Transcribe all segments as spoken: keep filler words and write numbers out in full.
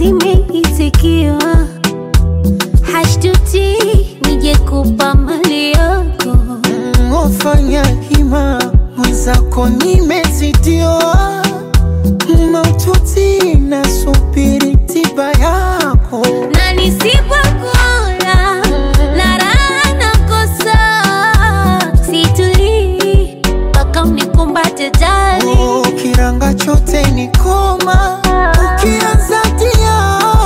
nimeitikiwa, hashtuti nije kupa mali yako. mm, Ofanya hima mwenzako nimezidiwa, maututi nasubiri tiba yako. Na nisipokula na raha nakosa, situli mpaka unikumbate jali. Oh, kiranga chote ni koma, ukianza tia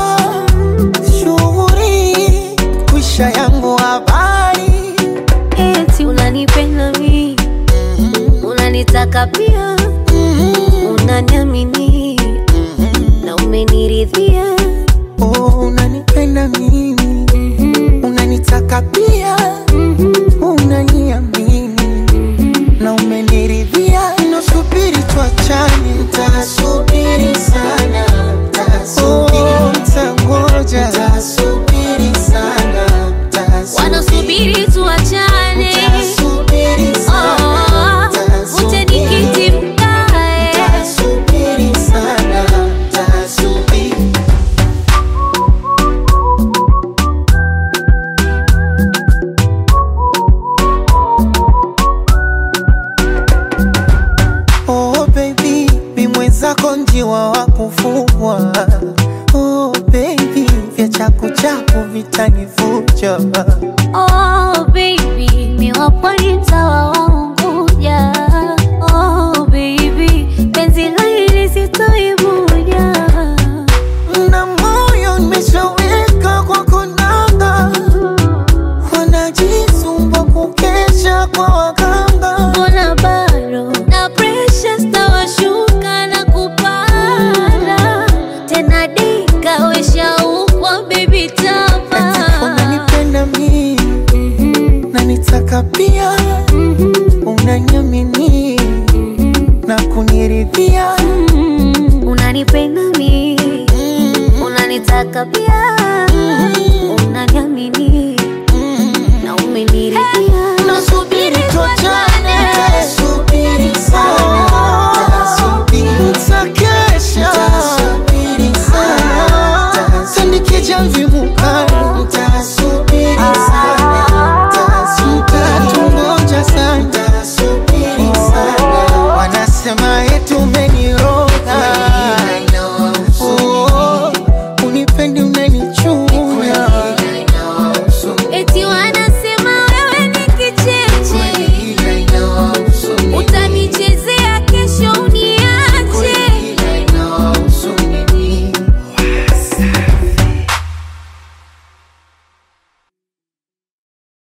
shughuri kwisha yangu habari. Eti unanipenda mi, unanitaka pia, unaniamini na umeniridhia. Oh, unanipenda mimi, unanitaka pia, unaniamini na umeniridhia. Nasubiri tuachane, nitasubiri sana, oh, nitangoja, nitasubiri sana, wanasubiri tuachane, nitasubiri sana, ute nikiti mkae. nitasubiri sana, nitasubiri. Oh baby, mi mwenzako njiwa wa kufugwa. Oh baby, vya chaku chaku vitanivuja.